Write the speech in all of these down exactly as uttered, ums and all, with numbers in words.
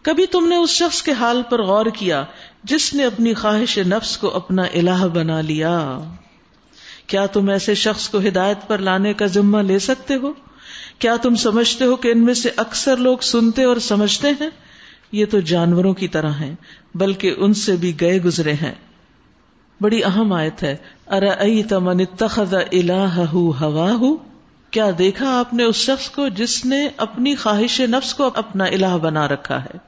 کبھی تم نے اس شخص کے حال پر غور کیا جس نے اپنی خواہش نفس کو اپنا الہ بنا لیا؟ کیا تم ایسے شخص کو ہدایت پر لانے کا ذمہ لے سکتے ہو؟ کیا تم سمجھتے ہو کہ ان میں سے اکثر لوگ سنتے اور سمجھتے ہیں؟ یہ تو جانوروں کی طرح ہیں، بلکہ ان سے بھی گئے گزرے ہیں۔ بڑی اہم آیت ہے، ارأیت من اتخذ الہہ ہواہ، کیا دیکھا آپ نے اس شخص کو جس نے اپنی خواہش نفس کو اپنا الہ بنا رکھا ہے؟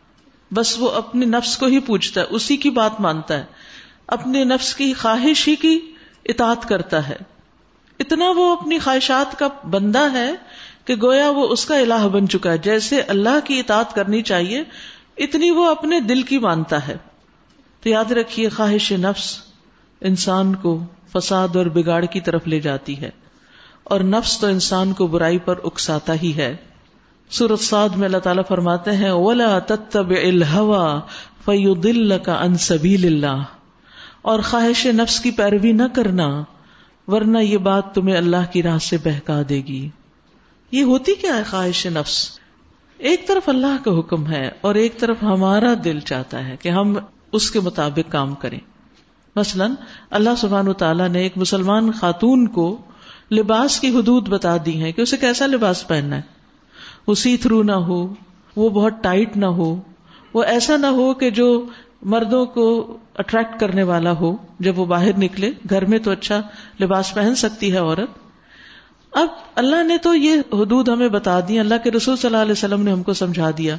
بس وہ اپنے نفس کو ہی پوچھتا ہے، اسی کی بات مانتا ہے، اپنے نفس کی خواہش ہی کی اطاعت کرتا ہے، اتنا وہ اپنی خواہشات کا بندہ ہے کہ گویا وہ اس کا الہ بن چکا ہے۔ جیسے اللہ کی اطاعت کرنی چاہیے اتنی وہ اپنے دل کی مانتا ہے۔ تو یاد رکھیے، خواہش نفس انسان کو فساد اور بگاڑ کی طرف لے جاتی ہے، اور نفس تو انسان کو برائی پر اکساتا ہی ہے۔ سورۃ صاد میں اللہ تعالیٰ فرماتے ہیں وَلَا تَتَّبِعِ الْهَوَىٰ فَيُضِلَّكَ عَن سَبِيلِ اللَّهِ، اور خواہش نفس کی پیروی نہ کرنا ورنہ یہ بات تمہیں اللہ کی راہ سے بہکا دے گی۔ یہ ہوتی کیا ہے خواہش نفس؟ ایک طرف اللہ کا حکم ہے اور ایک طرف ہمارا دل چاہتا ہے کہ ہم اس کے مطابق کام کریں۔ مثلا اللہ سبحانہ وتعالیٰ نے ایک مسلمان خاتون کو لباس کی حدود بتا دی ہیں کہ اسے کیسا لباس پہننا ہے، وہ سی تھرو نہ ہو، وہ بہت ٹائٹ نہ ہو، وہ ایسا نہ ہو کہ جو مردوں کو اٹریکٹ کرنے والا ہو جب وہ باہر نکلے۔ گھر میں تو اچھا لباس پہن سکتی ہے عورت۔ اب اللہ نے تو یہ حدود ہمیں بتا دی، اللہ کے رسول صلی اللہ علیہ وسلم نے ہم کو سمجھا دیا،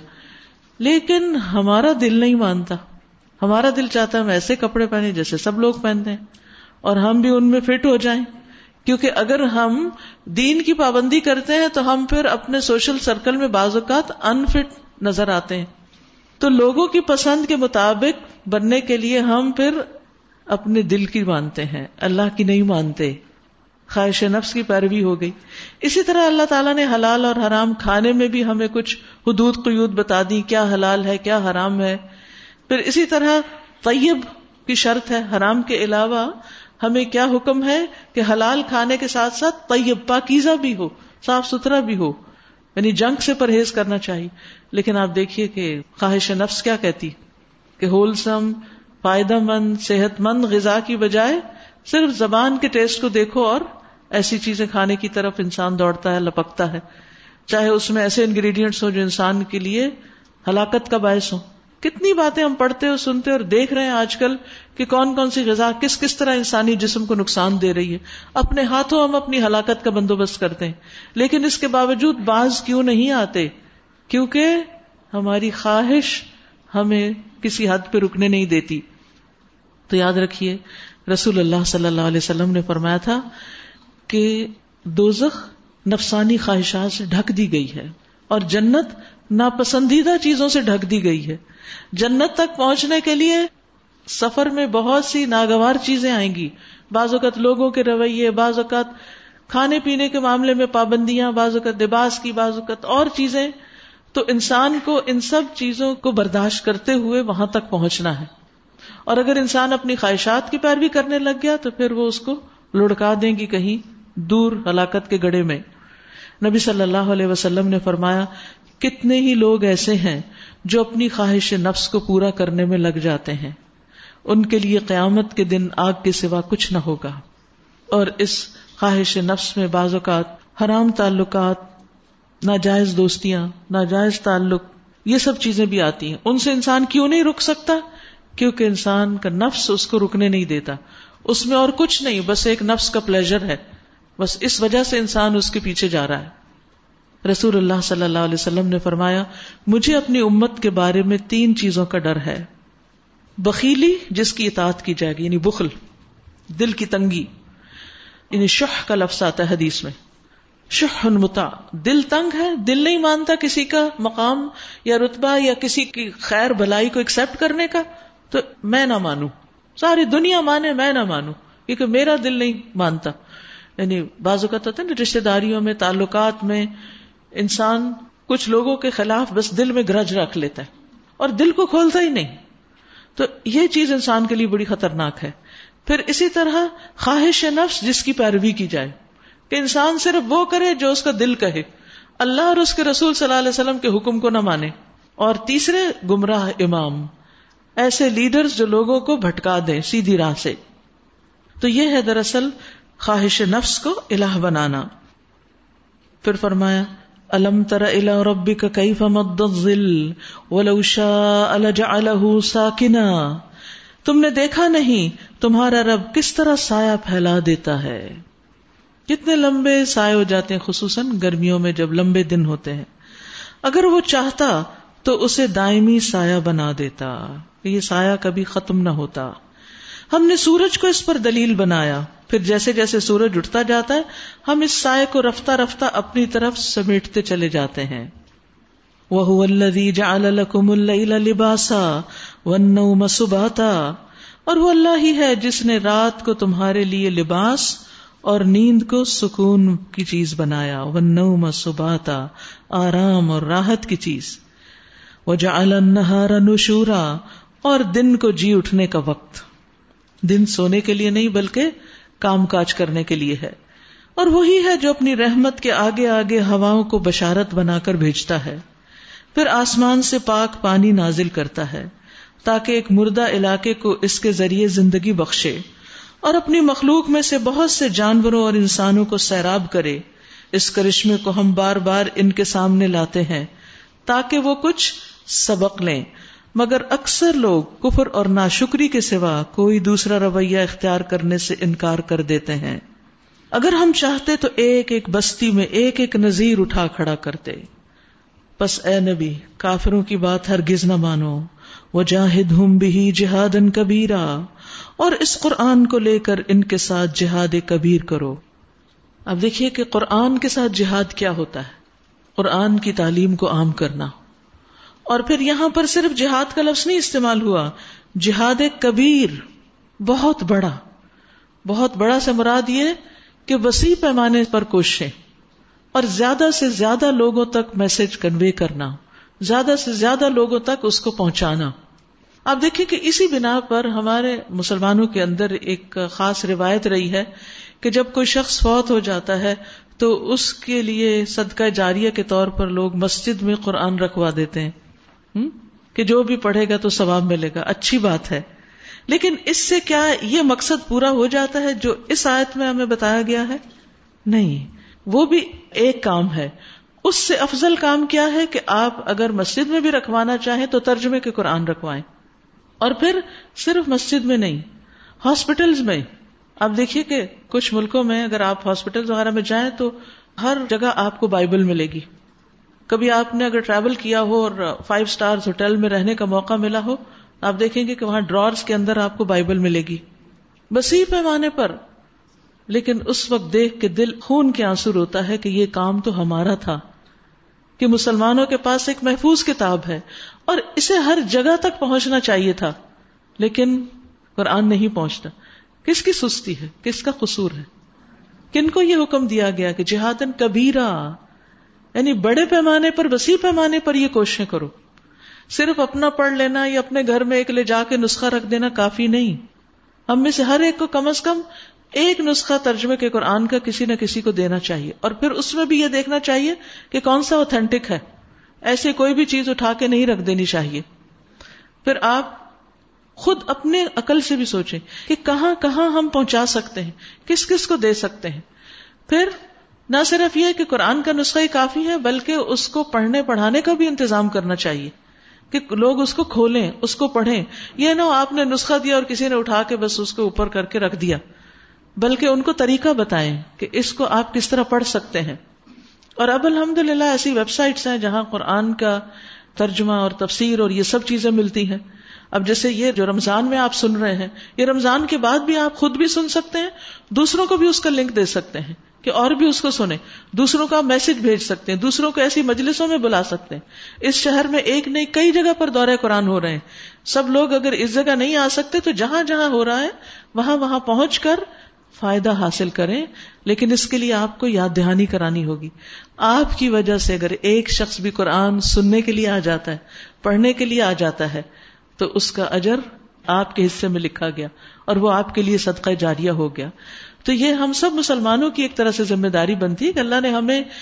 لیکن ہمارا دل نہیں مانتا۔ ہمارا دل چاہتا ہے ہم ایسے کپڑے پہنے جیسے سب لوگ پہنتے ہیں اور ہم بھی ان میں فٹ ہو جائیں، کیونکہ اگر ہم دین کی پابندی کرتے ہیں تو ہم پھر اپنے سوشل سرکل میں بعض اوقات انفٹ نظر آتے ہیں۔ تو لوگوں کی پسند کے مطابق بننے کے لیے ہم پھر اپنے دل کی مانتے ہیں، اللہ کی نہیں مانتے، خواہش نفس کی پیروی ہو گئی۔ اسی طرح اللہ تعالیٰ نے حلال اور حرام کھانے میں بھی ہمیں کچھ حدود قیود بتا دی، کیا حلال ہے کیا حرام ہے۔ پھر اسی طرح طیب کی شرط ہے، حرام کے علاوہ ہمیں کیا حکم ہے کہ حلال کھانے کے ساتھ ساتھ طیب پاکیزہ بھی ہو، صاف ستھرا بھی ہو، یعنی جنک سے پرہیز کرنا چاہیے۔ لیکن آپ دیکھیے کہ خواہش نفس کیا کہتی کہ ہولسم، فائدہ مند، صحت مند غذا کی بجائے صرف زبان کے ٹیسٹ کو دیکھو اور ایسی چیزیں کھانے کی طرف انسان دوڑتا ہے، لپکتا ہے، چاہے اس میں ایسے انگریڈینٹس ہو جو انسان کے لیے ہلاکت کا باعث ہو۔ کتنی باتیں ہم پڑھتے اور سنتے اور دیکھ رہے ہیں آج کل کہ کون کون سی غذا کس کس طرح انسانی جسم کو نقصان دے رہی ہے۔ اپنے ہاتھوں ہم اپنی ہلاکت کا بندوبست کرتے ہیں، لیکن اس کے باوجود باز کیوں نہیں آتے؟ کیونکہ ہماری خواہش ہمیں کسی حد پہ رکنے نہیں دیتی۔ تو یاد رکھیے، رسول اللہ صلی اللہ علیہ وسلم نے فرمایا تھا کہ دوزخ نفسانی خواہشات سے ڈھک دی گئی ہے اور جنت ناپسندیدہ چیزوں سے ڈھک دی گئی ہے۔ جنت تک پہنچنے کے لیے سفر میں بہت سی ناگوار چیزیں آئیں گی، بعض اوقات لوگوں کے رویے، بعض اوقات کھانے پینے کے معاملے میں پابندیاں، بعض اوقات لباس کی، بعض اوقات اور چیزیں۔ تو انسان کو ان سب چیزوں کو برداشت کرتے ہوئے وہاں تک پہنچنا ہے، اور اگر انسان اپنی خواہشات کی پیروی کرنے لگ گیا تو پھر وہ اس کو لڑکا دیں گی کہیں دور ہلاکت کے گڑھے میں۔ نبی صلی اللہ علیہ وسلم نے فرمایا، کتنے ہی لوگ ایسے ہیں جو اپنی خواہش نفس کو پورا کرنے میں لگ جاتے ہیں، ان کے لیے قیامت کے دن آگ کے سوا کچھ نہ ہوگا۔ اور اس خواہش نفس میں بعض اوقات حرام تعلقات، ناجائز دوستیاں، ناجائز تعلق، یہ سب چیزیں بھی آتی ہیں۔ ان سے انسان کیوں نہیں رک سکتا؟ کیونکہ انسان کا نفس اس کو رکنے نہیں دیتا، اس میں اور کچھ نہیں، بس ایک نفس کا پلیجر ہے، بس اس وجہ سے انسان اس کے پیچھے جا رہا ہے۔ رسول اللہ صلی اللہ علیہ وسلم نے فرمایا، مجھے اپنی امت کے بارے میں تین چیزوں کا ڈر ہے۔ بخیلی، جس کی اطاعت کی جائے گی، یعنی بخل، دل کی تنگی، یعنی شح کا لفظ آتا ہے حدیث میں، شح مطاع، دل تنگ ہے، دل نہیں مانتا کسی کا مقام یا رتبہ یا کسی کی خیر بھلائی کو ایکسپٹ کرنے کا، تو میں نہ مانوں، ساری دنیا مانے میں نہ مانوں، کیونکہ میرا دل نہیں مانتا۔ یعنی بعض اوقات ہوتا ہے نا، رشتے داریوں میں، تعلقات میں انسان کچھ لوگوں کے خلاف بس دل میں گرج رکھ لیتا ہے اور دل کو کھولتا ہی نہیں، تو یہ چیز انسان کے لیے بڑی خطرناک ہے۔ پھر اسی طرح خواہش نفس جس کی پیروی کی جائے، کہ انسان صرف وہ کرے جو اس کا دل کہے، اللہ اور اس کے رسول صلی اللہ علیہ وسلم کے حکم کو نہ مانے، اور تیسرے گمراہ امام، ایسے لیڈرز جو لوگوں کو بھٹکا دیں سیدھی راہ سے. تو یہ ہے دراصل خواہش نفس کو الہ بنانا. پھر فرمایا الم تر الی ربک کیف مد الظل ولو شاء لجعلہ ساکنا، تم نے دیکھا نہیں تمہارا رب کس طرح سایہ پھیلا دیتا ہے. کتنے لمبے سائے ہو جاتے ہیں، خصوصاً گرمیوں میں جب لمبے دن ہوتے ہیں. اگر وہ چاہتا تو اسے دائمی سایہ بنا دیتا، یہ سایہ کبھی ختم نہ ہوتا. ہم نے سورج کو اس پر دلیل بنایا، پھر جیسے جیسے سورج اٹھتا جاتا ہے ہم اس سائے کو رفتہ رفتہ اپنی طرف سمیٹتے چلے جاتے ہیں. وَهُوَ الَّذِي جَعَلَ لَكُمُ اللَّيْلَ لِبَاسًا وَالنَّوْمَ سُبَاتًا، اور وہ اللہ ہی ہے جس نے رات کو تمہارے لیے لباس اور نیند کو سکون کی چیز بنایا. وَالنَّوْمَ سُبَاتًا، آرام اور راحت کی چیز. وَجَعَلَ النَّهَارَ نُشُورًا، اور دن کو جی اٹھنے کا وقت. دن سونے کے لیے نہیں بلکہ کام کاج کرنے کے لیے ہے. اور وہی ہے جو اپنی رحمت کے آگے آگے ہواؤں کو بشارت بنا کر بھیجتا ہے. پھر آسمان سے پاک پانی نازل کرتا ہے تاکہ ایک مردہ علاقے کو اس کے ذریعے زندگی بخشے، اور اپنی مخلوق میں سے بہت سے جانوروں اور انسانوں کو سیراب کرے. اس کرشمے کو ہم بار بار ان کے سامنے لاتے ہیں تاکہ وہ کچھ سبق لیں، مگر اکثر لوگ کفر اور ناشکری کے سوا کوئی دوسرا رویہ اختیار کرنے سے انکار کر دیتے ہیں. اگر ہم چاہتے تو ایک ایک بستی میں ایک ایک نذیر اٹھا کھڑا کرتے. پس اے نبی کافروں کی بات ہرگز نہ مانو. وجاہدہم بہ جہادا کبیرا، اور اس قرآن کو لے کر ان کے ساتھ جہاد کبیر کرو. اب دیکھیے کہ قرآن کے ساتھ جہاد کیا ہوتا ہے. قرآن کی تعلیم کو عام کرنا. اور پھر یہاں پر صرف جہاد کا لفظ نہیں استعمال ہوا، جہاد کبیر، بہت بڑا. بہت بڑا سے مراد یہ کہ وسیع پیمانے پر کوششیں اور زیادہ سے زیادہ لوگوں تک میسج کنوے کرنا، زیادہ سے زیادہ لوگوں تک اس کو پہنچانا. آپ دیکھیں کہ اسی بنا پر ہمارے مسلمانوں کے اندر ایک خاص روایت رہی ہے کہ جب کوئی شخص فوت ہو جاتا ہے تو اس کے لیے صدقہ جاریہ کے طور پر لوگ مسجد میں قرآن رکھوا دیتے ہیں کہ جو بھی پڑھے گا تو ثواب ملے گا. اچھی بات ہے، لیکن اس سے کیا یہ مقصد پورا ہو جاتا ہے جو اس آیت میں ہمیں بتایا گیا ہے؟ نہیں، وہ بھی ایک کام ہے. اس سے افضل کام کیا ہے کہ آپ اگر مسجد میں بھی رکھوانا چاہیں تو ترجمے کے قرآن رکھوائیں. اور پھر صرف مسجد میں نہیں، ہاسپٹلز میں. آپ دیکھیے کہ کچھ ملکوں میں اگر آپ ہاسپٹلز وغیرہ میں جائیں تو ہر جگہ آپ کو بائبل ملے گی. کبھی آپ نے اگر ٹریول کیا ہو اور فائیو سٹارز ہوٹل میں رہنے کا موقع ملا ہو، آپ دیکھیں گے کہ وہاں ڈرارز کے اندر آپ کو بائبل ملے گی وسیع پیمانے پر. لیکن اس وقت دیکھ کے دل خون کے آنسو روتا ہے کہ یہ کام تو ہمارا تھا، کہ مسلمانوں کے پاس ایک محفوظ کتاب ہے اور اسے ہر جگہ تک پہنچنا چاہیے تھا، لیکن قرآن نہیں پہنچتا. کس کی سستی ہے، کس کا قصور ہے؟ کن کو یہ حکم دیا گیا کہ جہادن کبیرہ، یعنی بڑے پیمانے پر، وسیع پیمانے پر یہ کوششیں کرو. صرف اپنا پڑھ لینا یا اپنے گھر میں ایک لے جا کے نسخہ رکھ دینا کافی نہیں. ہم میں سے ہر ایک کو کم از کم ایک نسخہ ترجمے کے قرآن کا کسی نہ کسی کو دینا چاہیے، اور پھر اس میں بھی یہ دیکھنا چاہیے کہ کون سا اوتھینٹک ہے. ایسے کوئی بھی چیز اٹھا کے نہیں رکھ دینی چاہیے. پھر آپ خود اپنے عقل سے بھی سوچیں کہ کہاں کہاں ہم پہنچا سکتے ہیں، کس کس کو دے سکتے ہیں. پھر نہ صرف یہ کہ قرآن کا نسخہ ہی کافی ہے، بلکہ اس کو پڑھنے پڑھانے کا بھی انتظام کرنا چاہیے کہ لوگ اس کو کھولیں، اس کو پڑھیں. یہ نہ آپ نے نسخہ دیا اور کسی نے اٹھا کے بس اس کو اوپر کر کے رکھ دیا، بلکہ ان کو طریقہ بتائیں کہ اس کو آپ کس طرح پڑھ سکتے ہیں. اور اب الحمدللہ ایسی ویب سائٹس ہیں جہاں قرآن کا ترجمہ اور تفسیر اور یہ سب چیزیں ملتی ہیں. اب جیسے یہ جو رمضان میں آپ سن رہے ہیں، یہ رمضان کے بعد بھی آپ خود بھی سن سکتے ہیں، دوسروں کو بھی اس کا لنک دے سکتے ہیں کہ اور بھی اس کو سنیں، دوسروں کا میسج بھیج سکتے ہیں، دوسروں کو ایسی مجلسوں میں بلا سکتے ہیں. اس شہر میں ایک نہیں کئی جگہ پر دورہ قرآن ہو رہے ہیں. سب لوگ اگر اس جگہ نہیں آ سکتے تو جہاں جہاں ہو رہا ہے وہاں وہاں پہنچ کر فائدہ حاصل کریں. لیکن اس کے لیے آپ کو یاد دہانی کرانی ہوگی. آپ کی وجہ سے اگر ایک شخص بھی قرآن سننے کے لیے آ جاتا ہے، پڑھنے کے لیے آ جاتا ہے، تو اس کا اجر آپ کے حصے میں لکھا گیا اور وہ آپ کے لیے صدقہ جاریہ ہو گیا. تو یہ ہم سب مسلمانوں کی ایک طرح سے ذمہ داری بنتی ہے کہ اللہ نے ہمیں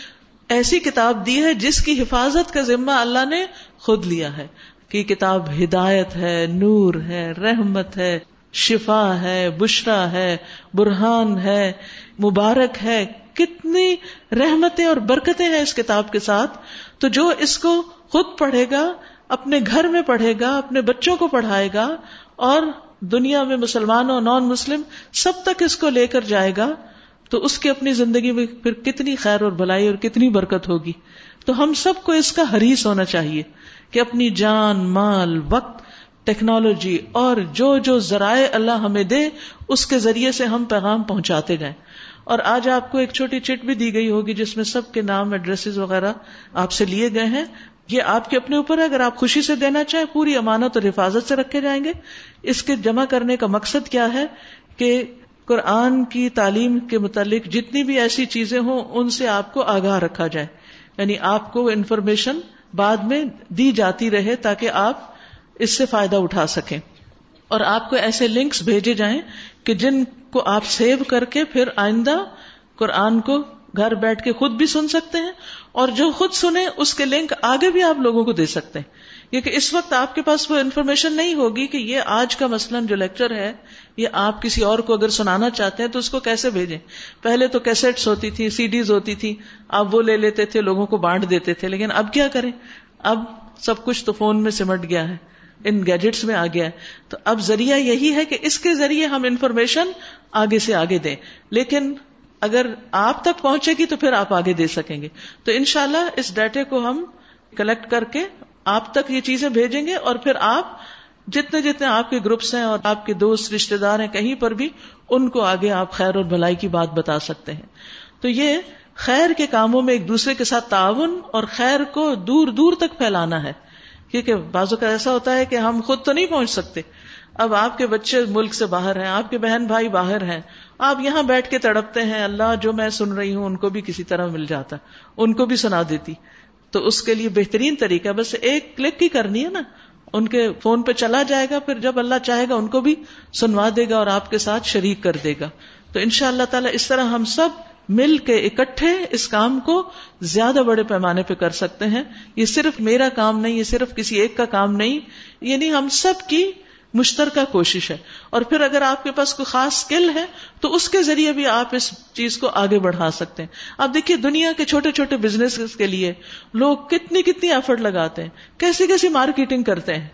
ایسی کتاب دی ہے جس کی حفاظت کا ذمہ اللہ نے خود لیا ہے کہ کتاب ہدایت ہے، نور ہے، رحمت ہے، شفا ہے، بشرا ہے، برہان ہے، مبارک ہے. کتنی رحمتیں اور برکتیں ہیں اس کتاب کے ساتھ. تو جو اس کو خود پڑھے گا، اپنے گھر میں پڑھے گا، اپنے بچوں کو پڑھائے گا اور دنیا میں مسلمانوں نان مسلم سب تک اس کو لے کر جائے گا، تو اس کی اپنی زندگی میں پھر کتنی خیر اور بھلائی اور کتنی برکت ہوگی. تو ہم سب کو اس کا حریص ہونا چاہیے کہ اپنی جان، مال، وقت، ٹیکنالوجی اور جو جو ذرائع اللہ ہمیں دے اس کے ذریعے سے ہم پیغام پہنچاتے جائیں. اور آج آپ کو ایک چھوٹی چٹ بھی دی گئی ہوگی جس میں سب کے نام، ایڈریسز وغیرہ آپ سے لیے گئے ہیں. یہ آپ کے اپنے اوپر ہے، اگر آپ خوشی سے دینا چاہیں پوری امانت اور حفاظت سے رکھے جائیں گے. اس کے جمع کرنے کا مقصد کیا ہے کہ قرآن کی تعلیم کے متعلق جتنی بھی ایسی چیزیں ہوں ان سے آپ کو آگاہ رکھا جائے، یعنی آپ کو انفارمیشن بعد میں دی جاتی رہے تاکہ آپ اس سے فائدہ اٹھا سکیں. اور آپ کو ایسے لنکس بھیجے جائیں کہ جن کو آپ سیو کر کے پھر آئندہ قرآن کو گھر بیٹھ کے خود بھی سن سکتے ہیں، اور جو خود سنے اس کے لنک آگے بھی آپ لوگوں کو دے سکتے ہیں. کیونکہ اس وقت آپ کے پاس وہ انفارمیشن نہیں ہوگی کہ یہ آج کا مثلاً جو لیکچر ہے یہ آپ کسی اور کو اگر سنانا چاہتے ہیں تو اس کو کیسے بھیجیں. پہلے تو کیسٹس ہوتی تھی، سی ڈیز ہوتی تھی، آپ وہ لے لیتے تھے، لوگوں کو بانٹ دیتے تھے. لیکن اب کیا کریں، اب سب کچھ تو فون میں سمٹ گیا ہے، ان گیجٹس میں آ گیا ہے. تو اب ذریعہ یہی ہے کہ اس کے ذریعے ہم انفارمیشن آگے سے آگے دیں. لیکن اگر آپ تک پہنچے گی تو پھر آپ آگے دے سکیں گے. تو انشاءاللہ اس ڈیٹے کو ہم کلیکٹ کر کے آپ تک یہ چیزیں بھیجیں گے، اور پھر آپ جتنے جتنے آپ کے گروپس ہیں اور آپ کے دوست رشتہ دار ہیں کہیں پر بھی ان کو آگے آپ خیر اور بھلائی کی بات بتا سکتے ہیں. تو یہ خیر کے کاموں میں ایک دوسرے کے ساتھ تعاون اور خیر کو دور دور تک پھیلانا ہے. کیونکہ بعضوں کا ایسا ہوتا ہے کہ ہم خود تو نہیں پہنچ سکتے. اب آپ کے بچے ملک سے باہر ہیں، آپ کے بہن بھائی باہر ہیں، آپ یہاں بیٹھ کے تڑپتے ہیں، اللہ جو میں سن رہی ہوں ان کو بھی کسی طرح مل جاتا، ان کو بھی سنا دیتی. تو اس کے لیے بہترین طریقہ بس ایک کلک ہی کرنی ہے نا، ان کے فون پہ چلا جائے گا، پھر جب اللہ چاہے گا ان کو بھی سنوا دے گا اور آپ کے ساتھ شریک کر دے گا. تو انشاءاللہ تعالی اس طرح ہم سب مل کے اکٹھے اس کام کو زیادہ بڑے پیمانے پہ کر سکتے ہیں. یہ صرف میرا کام نہیں، یہ صرف کسی ایک کا کام نہیں، یعنی ہم سب کی مشترکہ کوشش ہے. اور پھر اگر آپ کے پاس کوئی خاص سکل ہے تو اس کے ذریعے بھی آپ اس چیز کو آگے بڑھا سکتے ہیں. آپ دیکھیے دنیا کے چھوٹے چھوٹے بزنس کے لیے لوگ کتنی کتنی ایفرٹ لگاتے ہیں، کیسی کیسی مارکیٹنگ کرتے ہیں.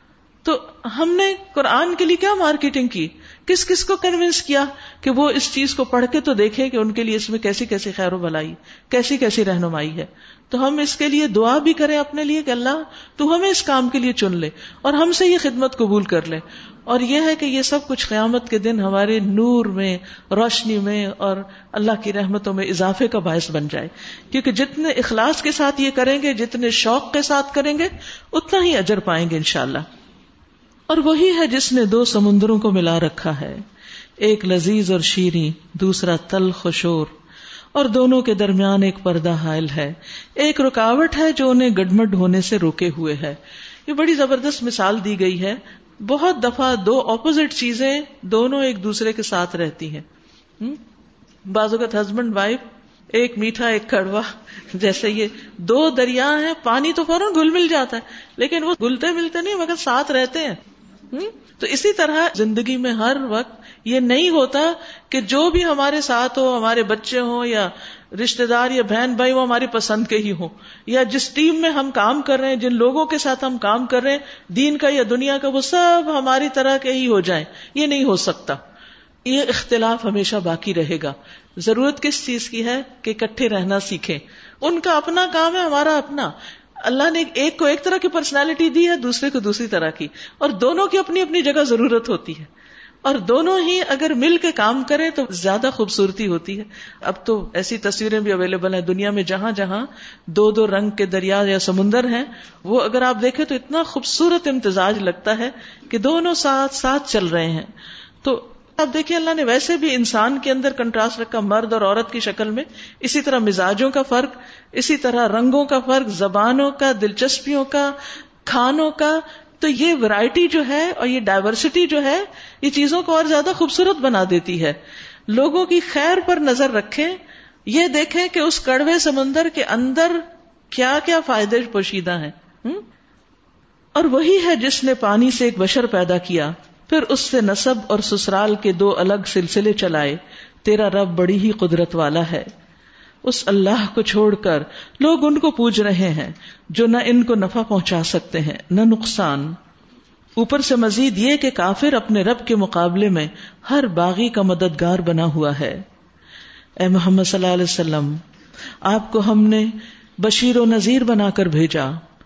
تو ہم نے قرآن کے لیے کیا مارکیٹنگ کی، کس کس کو کنونس کیا کہ وہ اس چیز کو پڑھ کے تو دیکھیں کہ ان کے لیے اس میں کیسی کیسی خیر و بھلائی، کیسی کیسی رہنمائی ہے. تو ہم اس کے لیے دعا بھی کریں اپنے لیے کہ اللہ تو ہمیں اس کام کے لیے چن لے اور ہم سے یہ خدمت قبول کر لے. اور یہ ہے کہ یہ سب کچھ قیامت کے دن ہمارے نور میں، روشنی میں اور اللہ کی رحمتوں میں اضافے کا باعث بن جائے. کیونکہ جتنے اخلاص کے ساتھ یہ کریں گے، جتنے شوق کے ساتھ کریں گے، اتنا ہی اجر پائیں گے انشاءاللہ. اور وہی ہے جس نے دو سمندروں کو ملا رکھا ہے، ایک لذیذ اور شیریں، دوسرا تلخ و شور، اور دونوں کے درمیان ایک پردہ حائل ہے، ایک رکاوٹ ہے جو انہیں گڈمڈ ہونے سے روکے ہوئے ہے. یہ بڑی زبردست مثال دی گئی ہے. بہت دفعہ دو اپوزٹ چیزیں دونوں ایک دوسرے کے ساتھ رہتی ہیں. بعض اوقات ہسبینڈ وائف، ایک میٹھا ایک کڑوا، جیسے یہ دو دریا ہیں، پانی تو فوراً گل مل جاتا ہے لیکن وہ گلتے ملتے نہیں مگر ساتھ رہتے ہیں. تو اسی طرح زندگی میں ہر وقت یہ نہیں ہوتا کہ جو بھی ہمارے ساتھ ہو، ہمارے بچے ہوں یا رشتہ دار یا بہن بھائی وہ ہماری پسند کے ہی ہوں، یا جس ٹیم میں ہم کام کر رہے ہیں، جن لوگوں کے ساتھ ہم کام کر رہے ہیں، دین کا یا دنیا کا، وہ سب ہماری طرح کے ہی ہو جائیں. یہ نہیں ہو سکتا. یہ اختلاف ہمیشہ باقی رہے گا. ضرورت کس چیز کی ہے کہ اکٹھے رہنا سیکھیں. ان کا اپنا کام ہے، ہمارا اپنا. اللہ نے ایک کو ایک طرح کی پرسنالٹی دی ہے، دوسرے کو دوسری طرح کی، اور دونوں کی اپنی اپنی جگہ ضرورت ہوتی ہے. اور دونوں ہی اگر مل کے کام کریں تو زیادہ خوبصورتی ہوتی ہے. اب تو ایسی تصویریں بھی اویلیبل ہیں دنیا میں، جہاں جہاں دو دو رنگ کے دریا یا سمندر ہیں، وہ اگر آپ دیکھیں تو اتنا خوبصورت امتزاج لگتا ہے کہ دونوں ساتھ ساتھ چل رہے ہیں. تو اب دیکھیں اللہ نے ویسے بھی انسان کے اندر کنٹراسٹ رکھا، مرد اور عورت کی شکل میں. اسی طرح مزاجوں کا فرق، اسی طرح رنگوں کا فرق، زبانوں کا، دلچسپیوں کا، کھانوں کا. تو یہ ورائٹی جو ہے اور یہ ڈائیورسٹی جو ہے، یہ چیزوں کو اور زیادہ خوبصورت بنا دیتی ہے. لوگوں کی خیر پر نظر رکھیں یہ دیکھیں کہ اس کڑوے سمندر کے اندر کیا کیا فائدے پوشیدہ ہیں. اور وہی ہے جس نے پانی سے ایک بشر پیدا کیا، پھر اس سے نسب اور سسرال کے دو الگ سلسلے چلائے. تیرا رب بڑی ہی قدرت والا ہے. اس اللہ کو چھوڑ کر لوگ ان کو پوج رہے ہیں جو نہ ان کو نفع پہنچا سکتے ہیں نہ نقصان. اوپر سے مزید یہ کہ کافر اپنے رب کے مقابلے میں ہر باغی کا مددگار بنا ہوا ہے. اے محمد صلی اللہ علیہ وسلم، آپ کو ہم نے بشیر و نذیر بنا کر بھیجا.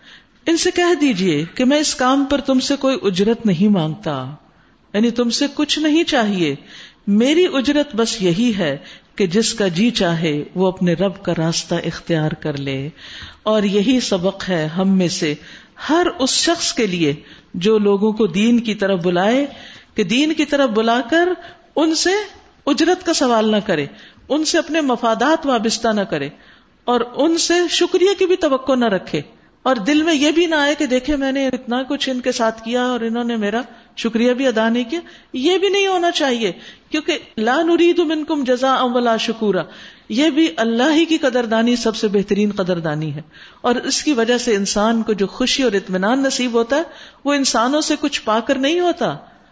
ان سے کہہ دیجئے کہ میں اس کام پر تم سے کوئی اجرت نہیں مانگتا، یعنی تم سے کچھ نہیں چاہیے. میری اجرت بس یہی ہے کہ جس کا جی چاہے وہ اپنے رب کا راستہ اختیار کر لے. اور یہی سبق ہے ہم میں سے ہر اس شخص کے لیے جو لوگوں کو دین کی طرف بلائے کہ دین کی طرف بلا کر ان سے اجرت کا سوال نہ کرے، ان سے اپنے مفادات وابستہ نہ کرے، اور ان سے شکریہ کی بھی توقع نہ رکھے، اور دل میں یہ بھی نہ آئے کہ دیکھیں میں نے اتنا کچھ ان کے ساتھ کیا اور انہوں نے میرا شکریہ بھی ادا نہیں کیا. یہ بھی نہیں ہونا چاہیے، کیونکہ لا نرید منکم جزاء ولا شکورا، یہ بھی اللہ ہی کی قدردانی سب سے بہترین قدردانی ہے. اور اس کی وجہ سے انسان کو جو خوشی اور اطمینان نصیب ہوتا ہے وہ انسانوں سے کچھ پا کر نہیں ہوتا،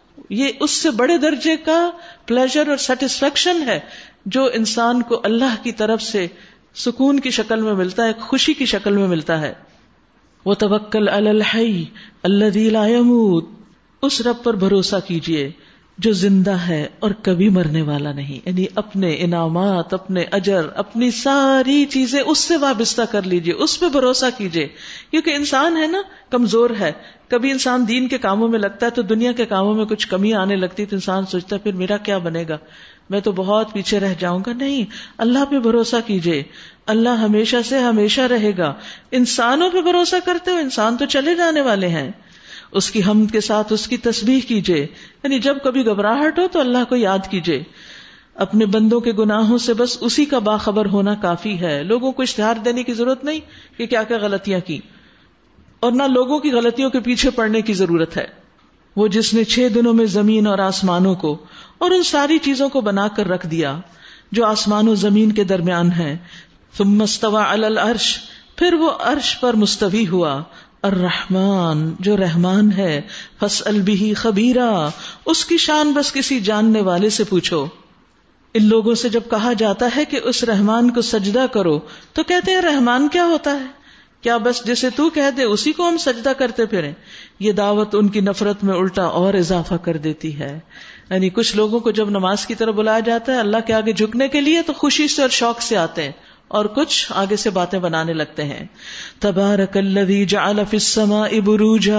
یہ اس سے بڑے درجے کا پلیزر اور سیٹسفیکشن ہے جو انسان کو اللہ کی طرف سے سکون کی شکل میں ملتا ہے، خوشی کی شکل میں ملتا ہے. وَتَوَكَّلْ عَلَى الْحَيِّ الَّذِي لَا يَمُوتُ، اس رب پر بھروسہ کیجئے جو زندہ ہے اور کبھی مرنے والا نہیں. یعنی اپنے انعامات، اپنے اجر، اپنی ساری چیزیں اس سے وابستہ کر لیجئے، اس پہ بھروسہ کیجئے. کیونکہ انسان ہے نا، کمزور ہے. کبھی انسان دین کے کاموں میں لگتا ہے تو دنیا کے کاموں میں کچھ کمی آنے لگتی تو انسان سوچتا ہے پھر میرا کیا بنے گا، میں تو بہت پیچھے رہ جاؤں گا. نہیں، اللہ پہ بھروسہ کیجئے، اللہ ہمیشہ سے ہمیشہ رہے گا. انسانوں پہ بھروسہ کرتے ہو، انسان تو چلے جانے والے ہیں. اس کی حمد کے ساتھ اس کی تسبیح کیجئے، یعنی جب کبھی گھبراہٹ ہو تو اللہ کو یاد کیجئے. اپنے بندوں کے گناہوں سے بس اسی کا باخبر ہونا کافی ہے. لوگوں کو اشتہار دینے کی ضرورت نہیں کہ کیا کیا غلطیاں کی، اور نہ لوگوں کی غلطیوں کے پیچھے پڑنے کی ضرورت ہے. وہ جس نے چھ دنوں میں زمین اور آسمانوں کو اور ان ساری چیزوں کو بنا کر رکھ دیا جو آسمان و زمین کے درمیان ہیں. ثم استوى على العرش، پھر وہ عرش پر مستوی ہوا. الرحمن، جو رحمان ہے. فاسأل به خبیرا، اس کی شان بس کسی جاننے والے سے پوچھو. ان لوگوں سے جب کہا جاتا ہے کہ اس رحمان کو سجدہ کرو تو کہتے ہیں رحمان کیا ہوتا ہے؟ کیا بس جسے تو کہہ دے اسی کو ہم سجدہ کرتے پھریں؟ یہ دعوت ان کی نفرت میں الٹا اور اضافہ کر دیتی ہے. یعنی کچھ لوگوں کو جب نماز کی طرف بلایا جاتا ہے اللہ کے آگے جھکنے کے لیے تو خوشی سے اور شوق سے آتے ہیں، اور کچھ آگے سے باتیں بنانے لگتے ہیں. تبارک الذی جعل فی السماء بروجا،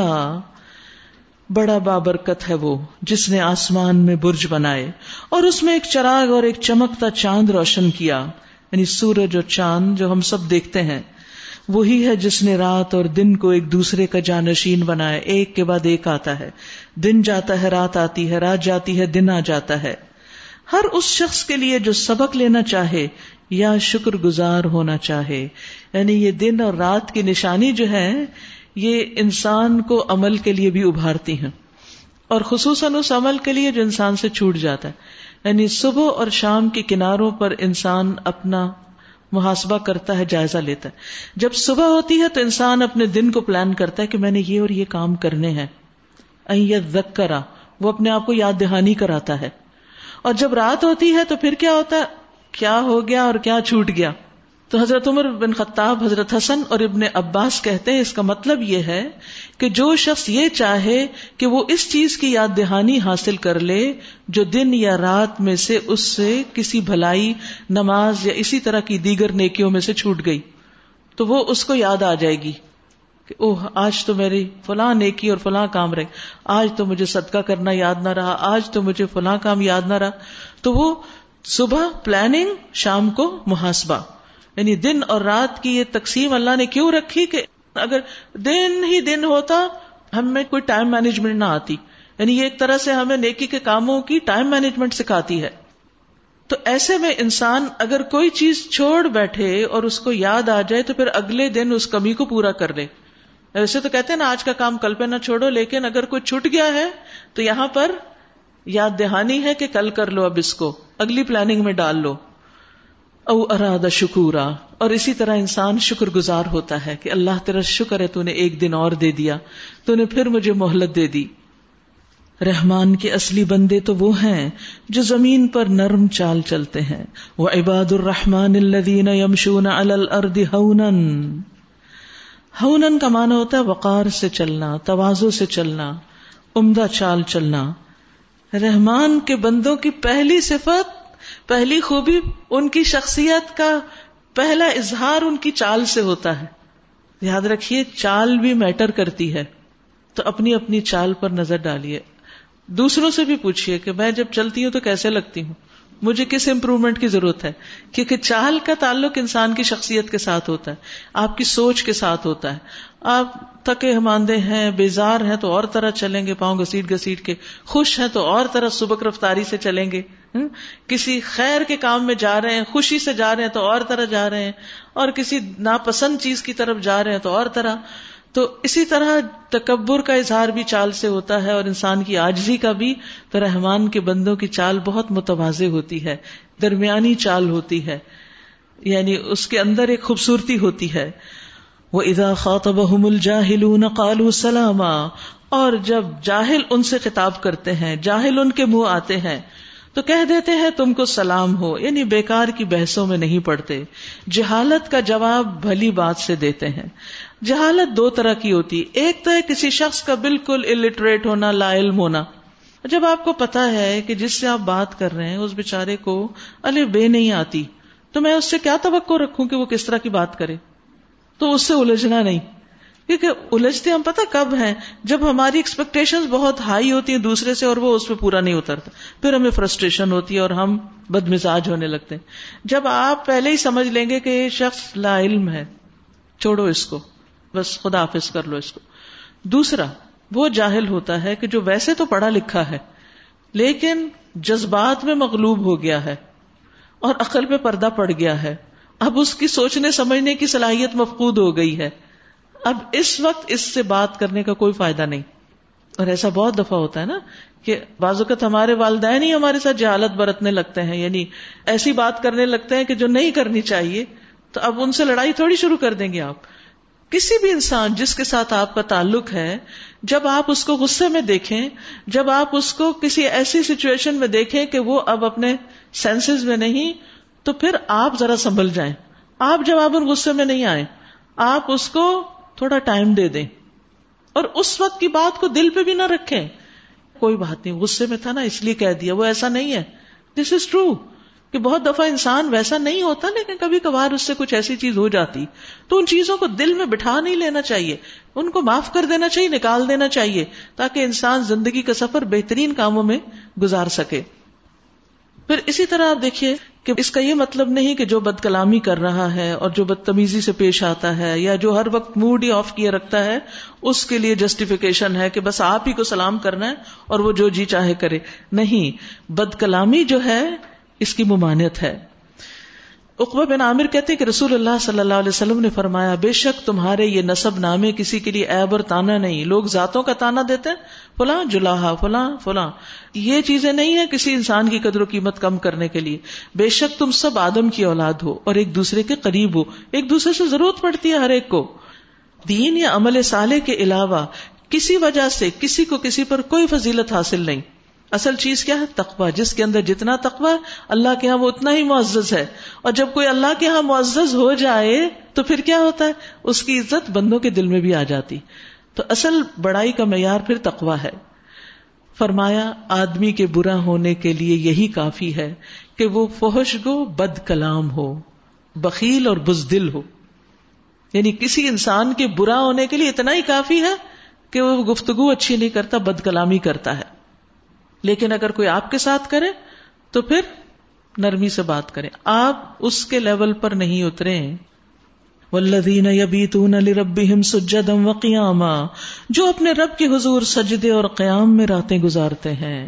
بڑا بابرکت ہے وہ جس نے آسمان میں برج بنائے اور اس میں ایک چراغ اور ایک چمکتا چاند روشن کیا. یعنی سورج اور چاند جو ہم سب دیکھتے ہیں، وہی ہے جس نے رات اور دن کو ایک دوسرے کا جانشین بنایا، ایک کے بعد ایک آتا ہے. دن جاتا ہے رات آتی ہے، رات جاتی ہے دن آ جاتا ہے. ہر اس شخص کے لیے جو سبق لینا چاہے یا شکر گزار ہونا چاہے. یعنی یہ دن اور رات کی نشانی جو ہے یہ انسان کو عمل کے لیے بھی ابھارتی ہیں، اور خصوصاً اس عمل کے لیے جو انسان سے چھوٹ جاتا ہے. یعنی صبح اور شام کے کناروں پر انسان اپنا محاسبہ کرتا ہے، جائزہ لیتا ہے. جب صبح ہوتی ہے تو انسان اپنے دن کو پلان کرتا ہے کہ میں نے یہ اور یہ کام کرنے ہیں. ان یذکر، وہ اپنے آپ کو یاد دہانی کراتا ہے. اور جب رات ہوتی ہے تو پھر کیا ہوتا ہے، کیا ہو گیا اور کیا چھوٹ گیا. تو حضرت عمر بن خطاب، حضرت حسن اور ابن عباس کہتے ہیں اس کا مطلب یہ ہے کہ جو شخص یہ چاہے کہ وہ اس چیز کی یاد دہانی حاصل کر لے جو دن یا رات میں سے اس سے کسی بھلائی، نماز یا اسی طرح کی دیگر نیکیوں میں سے چھوٹ گئی، تو وہ اس کو یاد آ جائے گی کہ اوہ آج تو میری فلاں نیکی اور فلاں کام رہے، آج تو مجھے صدقہ کرنا یاد نہ رہا، آج تو مجھے فلاں کام یاد نہ رہا. تو وہ صبح پلاننگ، شام کو محاسبہ. یعنی دن اور رات کی یہ تقسیم اللہ نے کیوں رکھی کہ اگر دن ہی دن ہوتا ہمیں کوئی ٹائم مینجمنٹ نہ آتی. یعنی یہ ایک طرح سے ہمیں نیکی کے کاموں کی ٹائم مینجمنٹ سکھاتی ہے. تو ایسے میں انسان اگر کوئی چیز چھوڑ بیٹھے اور اس کو یاد آ جائے تو پھر اگلے دن اس کمی کو پورا کر لے. ویسے تو کہتے ہیں نا آج کا کام کل پہ نہ چھوڑو، لیکن اگر کوئی چھٹ گیا ہے تو یہاں پر یاد دہانی ہے کہ کل کر لو، اب اس کو اگلی پلاننگ میں ڈال لو. او اراد شکورا، اور اسی طرح انسان شکر گزار ہوتا ہے کہ اللہ تیرا شکر ہے تو نے ایک دن اور دے دیا، تو نے پھر مجھے مہلت دے دی. رحمان کے اصلی بندے تو وہ ہیں جو زمین پر نرم چال چلتے ہیں. وعباد الرحمن الذین یمشون علی الارض ہونا. ہونن کا معنی ہوتا ہے وقار سے چلنا، تواضع سے چلنا، عمدہ چال چلنا. رحمان کے بندوں کی پہلی صفت، پہلی خوبی، ان کی شخصیت کا پہلا اظہار ان کی چال سے ہوتا ہے. یاد رکھیے چال بھی میٹر کرتی ہے، تو اپنی اپنی چال پر نظر ڈالیے. دوسروں سے بھی پوچھئے کہ میں جب چلتی ہوں تو کیسے لگتی ہوں، مجھے کس امپروومنٹ کی ضرورت ہے، کیونکہ چال کا تعلق انسان کی شخصیت کے ساتھ ہوتا ہے، آپ کی سوچ کے ساتھ ہوتا ہے. آپ تھکے ماندے ہیں، بیزار ہیں تو اور طرح چلیں گے، پاؤں گھسیٹ گھسیٹ کے. خوش ہیں تو اور طرح سبک رفتاری سے چلیں گے. کسی خیر کے کام میں جا رہے ہیں، خوشی سے جا رہے ہیں تو اور طرح جا رہے ہیں، اور کسی ناپسند چیز کی طرف جا رہے ہیں تو اور طرح. تو اسی طرح تکبر کا اظہار بھی چال سے ہوتا ہے، اور انسان کی عاجزی کا بھی. تو رحمان کے بندوں کی چال بہت متوازی ہوتی ہے، درمیانی چال ہوتی ہے، یعنی اس کے اندر ایک خوبصورتی ہوتی ہے. وَإِذَا خَاطَبَهُمُ الْجَاهِلُونَ قَالُوا سَلَامًا، اور جب جاہل ان سے خطاب کرتے ہیں، جاہل ان کے منہ آتے ہیں تو کہہ دیتے ہیں تم کو سلام ہو، یعنی بیکار کی بحثوں میں نہیں پڑتے. جہالت کا جواب بھلی بات سے دیتے ہیں. جہالت دو طرح کی ہوتی، ایک تو ہے کسی شخص کا بالکل الٹریٹ ہونا، لا علم ہونا. جب آپ کو پتا ہے کہ جس سے آپ بات کر رہے ہیں اس بیچارے کو الف بے نہیں آتی، تو میں اس سے کیا توقع رکھوں کہ وہ کس طرح کی بات کرے. تو اس سے الجھنا نہیں، کیونکہ الجھتے ہم پتہ کب ہیں، جب ہماری ایکسپیکٹیشنز بہت ہائی ہوتی ہیں دوسرے سے اور وہ اس پہ پورا نہیں اترتا، پھر ہمیں فرسٹریشن ہوتی ہے اور ہم بد مزاج ہونے لگتے ہیں. جب آپ پہلے ہی سمجھ لیں گے کہ یہ شخص لا علم ہے، چھوڑو اس کو، بس خدا حافظ کر لو اس کو. دوسرا وہ جاہل ہوتا ہے کہ جو ویسے تو پڑھا لکھا ہے لیکن جذبات میں مغلوب ہو گیا ہے اور عقل پہ پردہ پڑ گیا ہے، اب اس کی سوچنے سمجھنے کی صلاحیت مفقود ہو گئی ہے. اب اس وقت اس سے بات کرنے کا کوئی فائدہ نہیں. اور ایسا بہت دفعہ ہوتا ہے نا کہ بعض اوقات ہمارے والدین ہی ہمارے ساتھ جہالت برتنے لگتے ہیں، یعنی ایسی بات کرنے لگتے ہیں کہ جو نہیں کرنی چاہیے، تو اب ان سے لڑائی تھوڑی شروع کر دیں گے آپ. کسی بھی انسان جس کے ساتھ آپ کا تعلق ہے، جب آپ اس کو غصے میں دیکھیں، جب آپ اس کو کسی ایسی سچویشن میں دیکھیں کہ وہ اب اپنے سینسز میں نہیں، تو پھر آپ ذرا سنبھل جائیں. آپ جب آپ ان غصے میں نہیں آئیں، آپ اس کو تھوڑا ٹائم دے دیں اور اس وقت کی بات کو دل پہ بھی نہ رکھیں. کوئی بات نہیں، غصے میں تھا نا اس لیے کہہ دیا، وہ ایسا نہیں ہے. دس از ٹرو کہ بہت دفعہ انسان ویسا نہیں ہوتا، لیکن کبھی کبھار اس سے کچھ ایسی چیز ہو جاتی، تو ان چیزوں کو دل میں بٹھا نہیں لینا چاہیے، ان کو معاف کر دینا چاہیے، نکال دینا چاہیے، تاکہ انسان زندگی کا سفر بہترین کاموں میں گزار سکے. پھر اسی طرح آپ دیکھیے کہ اس کا یہ مطلب نہیں کہ جو بد کلامی کر رہا ہے اور جو بدتمیزی سے پیش آتا ہے یا جو ہر وقت موڈ ہی آف کیے رکھتا ہے اس کے لیے جسٹیفیکیشن ہے کہ بس آپ ہی کو سلام کرنا ہے اور وہ جو جی چاہے کرے. نہیں، بد کلامی جو ہے اس کی ممانعت ہے. عقبہ بن عامر کہتے ہیں کہ رسول اللہ صلی اللہ علیہ وسلم نے فرمایا، بے شک تمہارے یہ نسب نامے کسی کے لیے عیب اور تانا نہیں. لوگ ذاتوں کا تانا دیتے ہیں، فلاں جلاحا، فلاں فلاں، یہ چیزیں نہیں ہیں کسی انسان کی قدر و قیمت کم کرنے کے لیے. بے شک تم سب آدم کی اولاد ہو اور ایک دوسرے کے قریب ہو، ایک دوسرے سے ضرورت پڑتی ہے ہر ایک کو. دین یا عمل صالح کے علاوہ کسی وجہ سے کسی کو کسی پر کوئی فضیلت حاصل نہیں. اصل چیز کیا ہے؟ تقوی. جس کے اندر جتنا تقوی ہے اللہ کے ہاں وہ اتنا ہی معزز ہے، اور جب کوئی اللہ کے ہاں معزز ہو جائے تو پھر کیا ہوتا ہے؟ اس کی عزت بندوں کے دل میں بھی آ جاتی. تو اصل بڑائی کا معیار پھر تقوی ہے. فرمایا آدمی کے برا ہونے کے لیے یہی کافی ہے کہ وہ فحش گو، بد کلام ہو، بخیل اور بزدل ہو. یعنی کسی انسان کے برا ہونے کے لیے اتنا ہی کافی ہے کہ وہ گفتگو اچھی نہیں کرتا، بد کلامی کرتا ہے. لیکن اگر کوئی آپ کے ساتھ کرے تو پھر نرمی سے بات کریں، آپ اس کے لیول پر نہیں اتریں. والذین یبیتون لربہم سجدا وقیاما، جو اپنے رب کے حضور سجدے اور قیام میں راتیں گزارتے ہیں.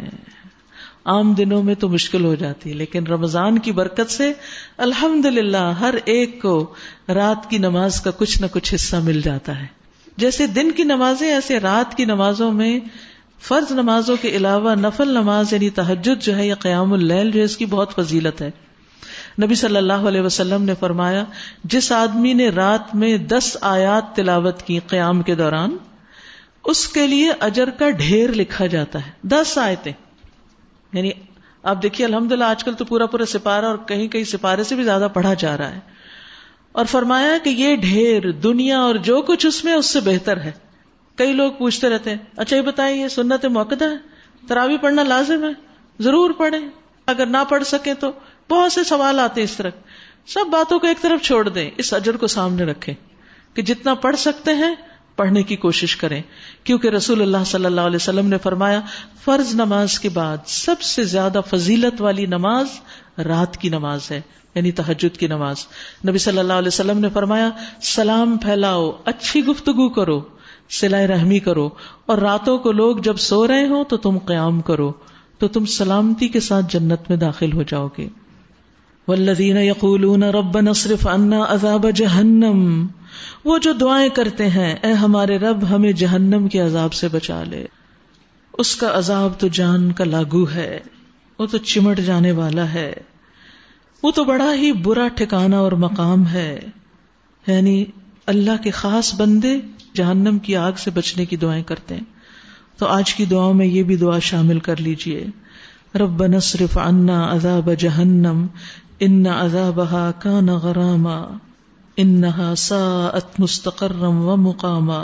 عام دنوں میں تو مشکل ہو جاتی ہے، لیکن رمضان کی برکت سے الحمدللہ ہر ایک کو رات کی نماز کا کچھ نہ کچھ حصہ مل جاتا ہے. جیسے دن کی نمازیں، ایسے رات کی نمازوں میں فرض نمازوں کے علاوہ نفل نماز یعنی تہجد جو ہے یا قیام اللیل جو ہے اس کی بہت فضیلت ہے. نبی صلی اللہ علیہ وسلم نے فرمایا جس آدمی نے رات میں دس آیات تلاوت کی قیام کے دوران اس کے لیے اجر کا ڈھیر لکھا جاتا ہے. دس آیتیں, یعنی آپ دیکھیے الحمدللہ آج کل تو پورا پورا سپارہ اور کہیں کہیں سپارے سے بھی زیادہ پڑھا جا رہا ہے, اور فرمایا کہ یہ ڈھیر دنیا اور جو کچھ اس میں اس سے بہتر ہے. کئی لوگ پوچھتے رہتے ہیں اچھا یہ بتائیں یہ سنت موقدہ ہے, تراویح پڑھنا لازم ہے, ضرور پڑھیں, اگر نہ پڑھ سکیں تو بہت سے سوال آتے ہیں اس طرح. سب باتوں کو ایک طرف چھوڑ دیں, اس اجر کو سامنے رکھیں کہ جتنا پڑھ سکتے ہیں پڑھنے کی کوشش کریں, کیونکہ رسول اللہ صلی اللہ علیہ وسلم نے فرمایا فرض نماز کے بعد سب سے زیادہ فضیلت والی نماز رات کی نماز ہے, یعنی تہجد کی نماز. نبی صلی اللہ علیہ وسلم نے فرمایا سلام پھیلاؤ, اچھی گفتگو کرو, صلہ رحمی کرو, اور راتوں کو لوگ جب سو رہے ہوں تو تم قیام کرو, تو تم سلامتی کے ساتھ جنت میں داخل ہو جاؤ گے. والذین یقولون ربنا اصرف عنا عذاب جہنم, وہ جو دعائیں کرتے ہیں اے ہمارے رب ہمیں جہنم کے عذاب سے بچا لے. اس کا عذاب تو جان کا لاگو ہے, وہ تو چمٹ جانے والا ہے, وہ تو بڑا ہی برا ٹھکانہ اور مقام ہے. یعنی اللہ کے خاص بندے جہنم کی آگ سے بچنے کی دعائیں کرتے ہیں. تو آج کی دعاؤں میں یہ بھی دعا شامل کر لیجئے, ربنا اصرف عنا عذاب جہنم ان عذابها کان غراما انها ساءت مستقرا ومقاما.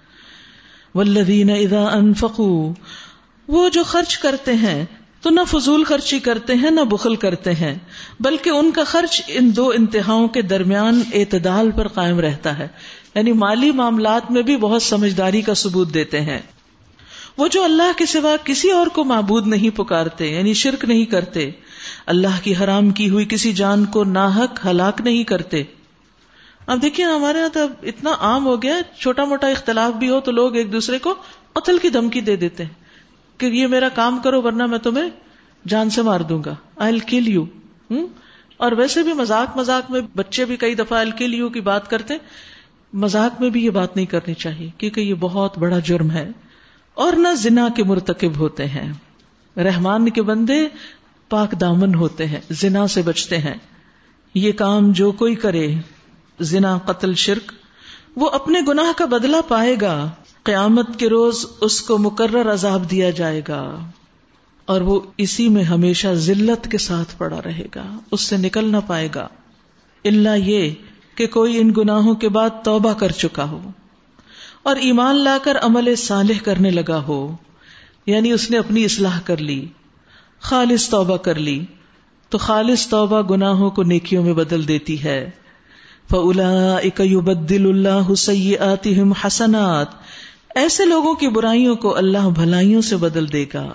والذین اذا انفقوا, وہ جو خرچ کرتے ہیں تو نہ فضول خرچی کرتے ہیں نہ بخل کرتے ہیں, بلکہ ان کا خرچ ان دو انتہاؤں کے درمیان اعتدال پر قائم رہتا ہے, یعنی مالی معاملات میں بھی بہت سمجھداری کا ثبوت دیتے ہیں. وہ جو اللہ کے سوا کسی اور کو معبود نہیں پکارتے, یعنی شرک نہیں کرتے, اللہ کی حرام کی ہوئی کسی جان کو ناحق ہلاک نہیں کرتے. اب دیکھیں ہمارے یہاں تو اتنا عام ہو گیا, چھوٹا موٹا اختلاف بھی ہو تو لوگ ایک دوسرے کو قتل کی دھمکی دے دیتے ہیں کہ یہ میرا کام کرو ورنہ میں تمہیں جان سے مار دوں گا, I'll kill you. اور ویسے بھی مذاق مذاق میں بچے بھی کئی دفعہ I'll kill you کی بات کرتے ہیں. مذاق میں بھی یہ بات نہیں کرنی چاہیے کیونکہ یہ بہت بڑا جرم ہے. اور نہ زنا کے مرتکب ہوتے ہیں. رحمان کے بندے پاک دامن ہوتے ہیں, زنا سے بچتے ہیں. یہ کام جو کوئی کرے, زنا, قتل, شرک, وہ اپنے گناہ کا بدلہ پائے گا. قیامت کے روز اس کو مقرر عذاب دیا جائے گا اور وہ اسی میں ہمیشہ ذلت کے ساتھ پڑا رہے گا, اس سے نکل نہ پائے گا. الا یہ کہ کوئی ان گناہوں کے بعد توبہ کر چکا ہو اور ایمان لا کر عمل صالح کرنے لگا ہو, یعنی اس نے اپنی اصلاح کر لی, خالص توبہ کر لی, تو خالص توبہ گناہوں کو نیکیوں میں بدل دیتی ہے. فَأُولَئِكَ يُبَدِّلُ اللَّهُ سَيِّئَاتِهِمْ حَسَنَاتٍ, ایسے لوگوں کی برائیوں کو اللہ بھلائیوں سے بدل دے گا,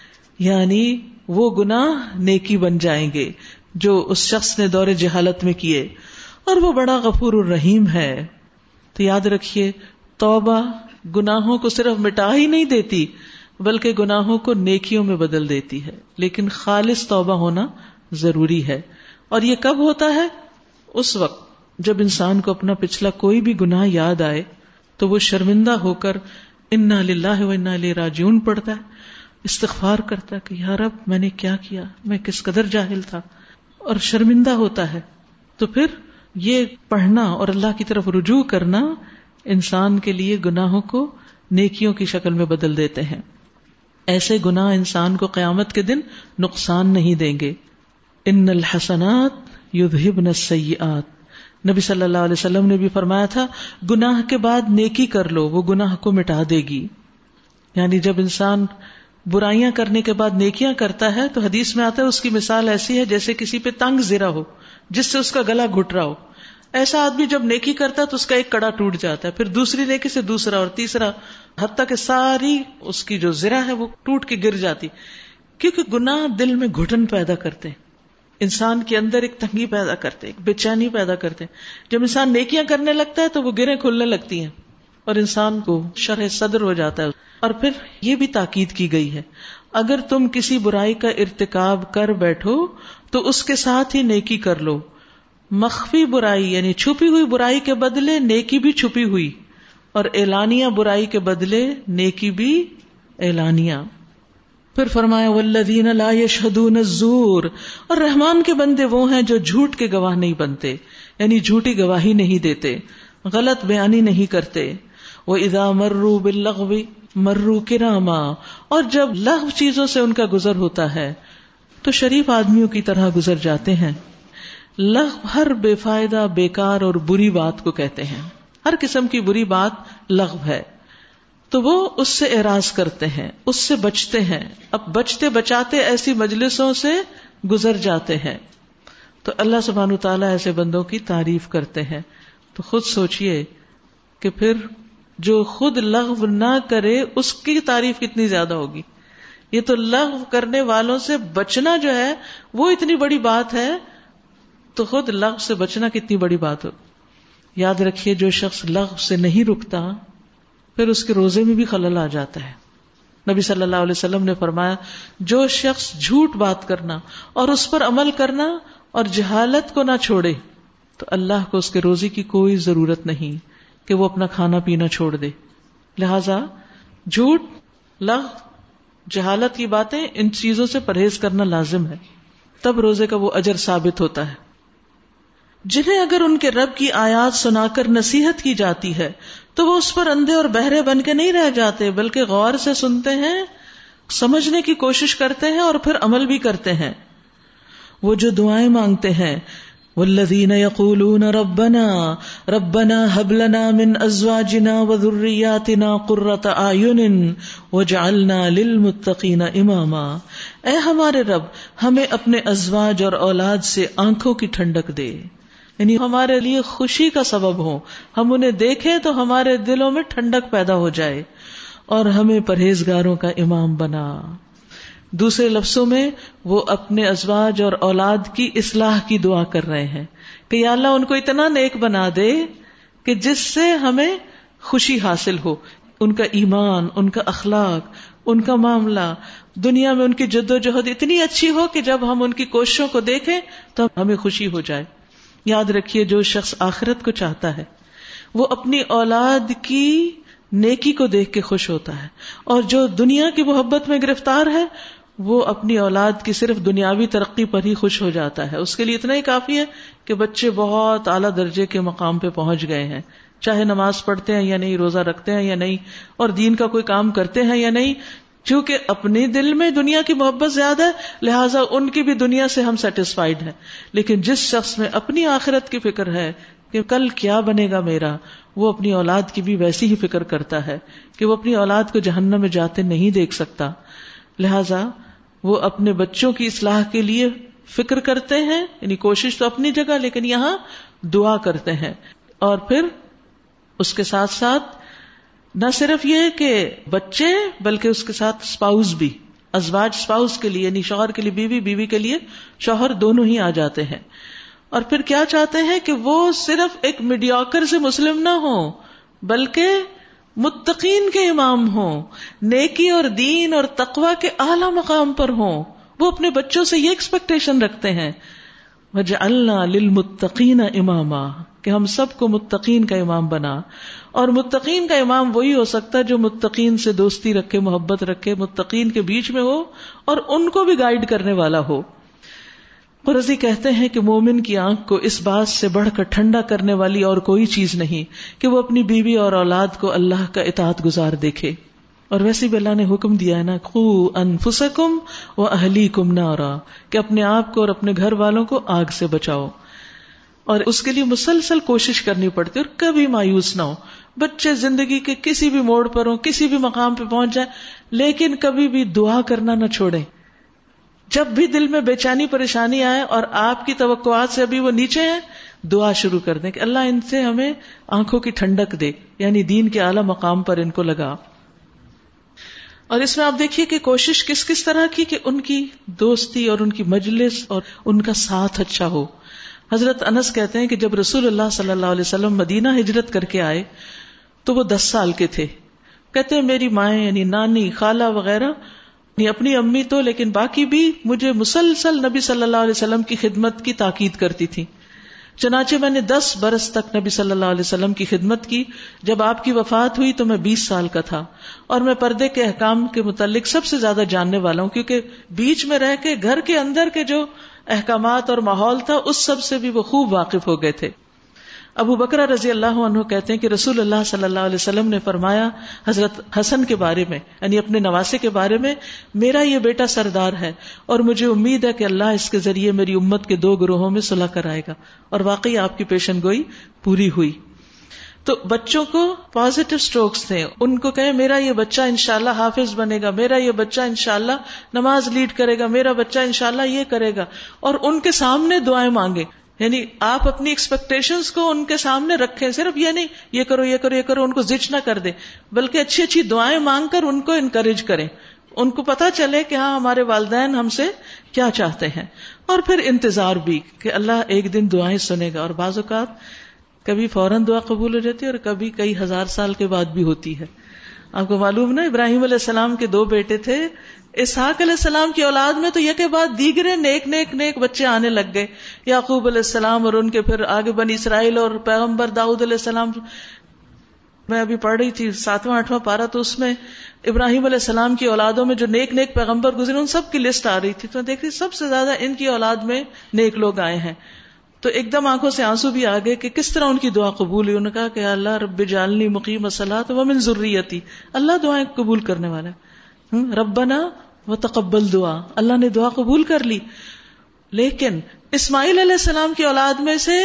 یعنی وہ گناہ نیکی بن جائیں گے جو اس شخص نے دور جہالت میں کیے, اور وہ بڑا غفور الرحیم ہے. تو یاد رکھیے توبہ گناہوں کو صرف مٹا ہی نہیں دیتی بلکہ گناہوں کو نیکیوں میں بدل دیتی ہے, لیکن خالص توبہ ہونا ضروری ہے. اور یہ کب ہوتا ہے؟ اس وقت جب انسان کو اپنا پچھلا کوئی بھی گناہ یاد آئے تو وہ شرمندہ ہو کر انا للہ و انا الیہ راجعون پڑھتا ہے, استغفار کرتا ہے کہ یا رب میں نے کیا کیا, میں کس قدر جاہل تھا, اور شرمندہ ہوتا ہے. تو پھر یہ پڑھنا اور اللہ کی طرف رجوع کرنا انسان کے لیے گناہوں کو نیکیوں کی شکل میں بدل دیتے ہیں. ایسے گناہ انسان کو قیامت کے دن نقصان نہیں دیں گے. ان الحسنات یذہبن السیئات, نبی صلی اللہ علیہ وسلم نے بھی فرمایا تھا گناہ کے بعد نیکی کر لو, وہ گناہ کو مٹا دے گی. یعنی جب انسان برائیاں کرنے کے بعد نیکیاں کرتا ہے تو حدیث میں آتا ہے اس کی مثال ایسی ہے جیسے کسی پہ تنگ زرہ ہو جس سے اس کا گلا گھٹ رہا ہو. ایسا آدمی جب نیکی کرتا ہے تو اس کا ایک کڑا ٹوٹ جاتا ہے, پھر دوسری نیکی سے دوسرا اور تیسرا, حتیٰ کہ ساری اس کی جو زرہ ہے وہ ٹوٹ کے گر جاتی, کیونکہ گناہ دل میں گھٹن پیدا کرتے ہیں, انسان کے اندر ایک تنگی پیدا کرتے ہیں, ایک بے چینی پیدا کرتے ہیں. جب انسان نیکیاں کرنے لگتا ہے تو وہ گریں کھلنے لگتی ہیں اور انسان کو شرح صدر ہو جاتا ہے. اور پھر یہ بھی تاکید کی گئی ہے اگر تم کسی برائی کا ارتکاب کر بیٹھو تو اس کے ساتھ ہی نیکی کر لو. مخفی برائی یعنی چھپی ہوئی برائی کے بدلے نیکی بھی چھپی ہوئی, اور اعلانیہ برائی کے بدلے نیکی بھی اعلانیہ. پھر فرمایا والذین لا یشہدون الزور، اور رحمان کے بندے وہ ہیں جو جھوٹ کے گواہ نہیں بنتے، یعنی جھوٹی گواہی نہیں دیتے، غلط بیانی نہیں کرتے۔ وَإِذَا مَرُّوا بِاللَّغْوِ مَرُّوا كِرَامًا، اور جب لغو چیزوں سے ان کا گزر ہوتا ہے تو شریف آدمیوں کی طرح گزر جاتے ہیں۔ لغو ہر بے فائدہ، بیکار اور بری بات کو کہتے ہیں، ہر قسم کی بری بات لغو ہے، تو وہ اس سے اعراض کرتے ہیں، اس سے بچتے ہیں، اب بچتے بچاتے ایسی مجلسوں سے گزر جاتے ہیں۔ تو اللہ سبحانہ وتعالیٰ ایسے بندوں کی تعریف کرتے ہیں۔ تو خود سوچئے کہ پھر جو خود لغو نہ کرے اس کی تعریف کتنی زیادہ ہوگی۔ یہ تو لغو کرنے والوں سے بچنا جو ہے وہ اتنی بڑی بات ہے، تو خود لغو سے بچنا کتنی بڑی بات ہو۔ یاد رکھیے جو شخص لغو سے نہیں رکتا پھر اس کے روزے میں بھی خلل آ جاتا ہے۔ نبی صلی اللہ علیہ وسلم نے فرمایا جو شخص جھوٹ بات کرنا اور اس پر عمل کرنا اور جہالت کو نہ چھوڑے تو اللہ کو اس کے روزے کی کوئی ضرورت نہیں کہ وہ اپنا کھانا پینا چھوڑ دے۔ لہذا جھوٹ، لغو، جہالت کی باتیں، ان چیزوں سے پرہیز کرنا لازم ہے، تب روزے کا وہ اجر ثابت ہوتا ہے۔ جنہیں اگر ان کے رب کی آیات سنا کر نصیحت کی جاتی ہے تو وہ اس پر اندھے اور بہرے بن کے نہیں رہ جاتے، بلکہ غور سے سنتے ہیں، سمجھنے کی کوشش کرتے ہیں اور پھر عمل بھی کرتے ہیں۔ وہ جو دعائیں مانگتے ہیں والذین یقولون ربنا ربنا هب لنا من ازواجنا وذریاتنا قرۃ اعین واجعلنا للمتقین اماما، اے ہمارے رب ہمیں اپنے ازواج اور اولاد سے آنکھوں کی ٹھنڈک دے، یعنی ہمارے لیے خوشی کا سبب ہو، ہم انہیں دیکھیں تو ہمارے دلوں میں ٹھنڈک پیدا ہو جائے، اور ہمیں پرہیزگاروں کا امام بنا۔ دوسرے لفظوں میں وہ اپنے ازواج اور اولاد کی اصلاح کی دعا کر رہے ہیں کہ یا اللہ ان کو اتنا نیک بنا دے کہ جس سے ہمیں خوشی حاصل ہو، ان کا ایمان، ان کا اخلاق، ان کا معاملہ، دنیا میں ان کی جد و جہد اتنی اچھی ہو کہ جب ہم ان کی کوششوں کو دیکھیں تو ہمیں خوشی ہو جائے۔ یاد رکھیے جو شخص آخرت کو چاہتا ہے وہ اپنی اولاد کی نیکی کو دیکھ کے خوش ہوتا ہے، اور جو دنیا کی محبت میں گرفتار ہے وہ اپنی اولاد کی صرف دنیاوی ترقی پر ہی خوش ہو جاتا ہے۔ اس کے لیے اتنا ہی کافی ہے کہ بچے بہت اعلیٰ درجے کے مقام پہ پہنچ گئے ہیں، چاہے نماز پڑھتے ہیں یا نہیں، روزہ رکھتے ہیں یا نہیں، اور دین کا کوئی کام کرتے ہیں یا نہیں، چونکہ اپنے دل میں دنیا کی محبت زیادہ ہے لہٰذا ان کی بھی دنیا سے ہم سیٹسفائیڈ ہیں۔ لیکن جس شخص میں اپنی آخرت کی فکر ہے کہ کل کیا بنے گا میرا، وہ اپنی اولاد کی بھی ویسی ہی فکر کرتا ہے کہ وہ اپنی اولاد کو جہنم میں جاتے نہیں دیکھ سکتا، لہٰذا وہ اپنے بچوں کی اصلاح کے لیے فکر کرتے ہیں، یعنی کوشش تو اپنی جگہ، لیکن یہاں دعا کرتے ہیں۔ اور پھر اس کے ساتھ ساتھ نہ صرف یہ کہ بچے بلکہ اس کے ساتھ اسپاؤس بھی، ازواج اسپاؤس کے لیے یعنی شوہر کے لیے بیوی، بیوی کے لیے شوہر، دونوں ہی آ جاتے ہیں۔ اور پھر کیا چاہتے ہیں کہ وہ صرف ایک میڈیوکر سے مسلم نہ ہوں بلکہ متقین کے امام ہوں، نیکی اور دین اور تقوی کے اعلیٰ مقام پر ہوں۔ وہ اپنے بچوں سے یہ ایکسپیکٹیشن رکھتے ہیں وَجَعَلْنَا لِلْمُتَّقِينَ إِمَامًا، کہ ہم سب کو متقین کا امام بنا۔ اور متقین کا امام وہی ہو سکتا ہے جو متقین سے دوستی رکھے، محبت رکھے، متقین کے بیچ میں ہو اور ان کو بھی گائیڈ کرنے والا ہو۔ قرظی کہتے ہیں کہ مومن کی آنکھ کو اس بات سے بڑھ کر ٹھنڈا کرنے والی اور کوئی چیز نہیں کہ وہ اپنی بیوی اور اولاد کو اللہ کا اطاعت گزار دیکھے۔ اور ویسے بھی اللہ نے حکم دیا ہے نا، قُوا أَنفُسَكُمْ وَأَهْلِيكُمْ نَارًا، کہ اپنے آپ کو اور اپنے گھر والوں کو آگ سے بچاؤ۔ اور اس کے لیے مسلسل کوشش کرنی پڑتی ہے اور کبھی مایوس نہ ہو۔ بچے زندگی کے کسی بھی موڑ پر ہوں، کسی بھی مقام پہ پہنچ جائیں، لیکن کبھی بھی دعا کرنا نہ چھوڑیں۔ جب بھی دل میں بے چینی پریشانی آئے اور آپ کی توقعات سے ابھی وہ نیچے ہیں، دعا شروع کر دیں کہ اللہ ان سے ہمیں آنکھوں کی ٹھنڈک دے، یعنی دین کے اعلیٰ مقام پر ان کو لگا۔ اور اس میں آپ دیکھیے کہ کوشش کس کس طرح کی کہ ان کی دوستی اور ان کی مجلس اور ان کا ساتھ اچھا ہو۔ حضرت انس کہتے ہیں کہ جب رسول اللہ صلی اللہ علیہ وسلم مدینہ ہجرت کر کے آئے تو وہ دس سال کے تھے۔ کہتے ہیں میری مائیں یعنی نانی، خالہ وغیرہ، اپنی امی تو لیکن باقی بھی مجھے مسلسل نبی صلی اللہ علیہ وسلم کی خدمت کی تاکید کرتی تھی۔ چنانچہ میں نے دس برس تک نبی صلی اللہ علیہ وسلم کی خدمت کی. جب آپ کی وفات ہوئی تو میں بیس سال کا تھا اور میں پردے کے احکام کے متعلق سب سے زیادہ جاننے والا ہوں، کیونکہ بیچ میں رہ کے گھر کے اندر کے جو احکامات اور ماحول تھا اس سب سے بھی وہ خوب واقف ہو گئے تھے. ابو بکر رضی اللہ عنہ کہتے ہیں کہ رسول اللہ صلی اللہ علیہ وسلم نے فرمایا حضرت حسن کے بارے میں، یعنی اپنے نواسے کے بارے میں، میرا یہ بیٹا سردار ہے اور مجھے امید ہے کہ اللہ اس کے ذریعے میری امت کے دو گروہوں میں صلح کرائے گا. اور واقعی آپ کی پیشن گوئی پوری ہوئی. تو بچوں کو پازیٹو سٹروکس تھے، ان کو کہیں میرا یہ بچہ انشاءاللہ حافظ بنے گا، میرا یہ بچہ انشاءاللہ نماز لیڈ کرے گا، میرا بچہ انشاءاللہ یہ کرے گا، اور ان کے سامنے دعائیں مانگے. یعنی آپ اپنی ایکسپیکٹیشنز کو ان کے سامنے رکھیں، صرف یہ نہیں یہ کرو یہ کرو یہ کرو ان کو زج نہ کر دیں، بلکہ اچھی اچھی دعائیں مانگ کر ان کو انکریج کریں، ان کو پتا چلے کہ ہاں ہمارے والدین ہم سے کیا چاہتے ہیں. اور پھر انتظار بھی کہ اللہ ایک دن دعائیں سنے گا. اور بعض اوقات کبھی فوراً دعا قبول ہو جاتی ہے اور کبھی کئی ہزار سال کے بعد بھی ہوتی ہے. آپ کو معلوم نا ابراہیم علیہ السلام کے دو بیٹے تھے، اسحاق علیہ السلام کی اولاد میں تو یکے بعد دیگرے نیک نیک نیک بچے آنے لگ گئے. یعقوب علیہ السلام اور ان کے پھر آگے بنی اسرائیل اور پیغمبر داؤد علیہ السلام. میں ابھی پڑھ رہی تھی ساتواں آٹھواں پارہ، تو اس میں ابراہیم علیہ السلام کی اولادوں میں جو نیک نیک پیغمبر گزرے ان سب کی لسٹ آ رہی تھی. تو دیکھ رہی سب سے زیادہ ان کی اولاد میں نیک لوگ آئے ہیں. تو ایک دم آنکھوں سے آنسو بھی آ گئے کہ کس طرح ان کی دعا قبول ہوئی. انہوں نے کہا کہ اللہ رب جعلنی مقیم الصلاۃ ومن ذریتی، اللہ دعائیں قبول کرنے والا ہے. ربنا وتقبل دعا، اللہ نے دعا قبول کر لی. لیکن اسماعیل علیہ السلام کی اولاد میں سے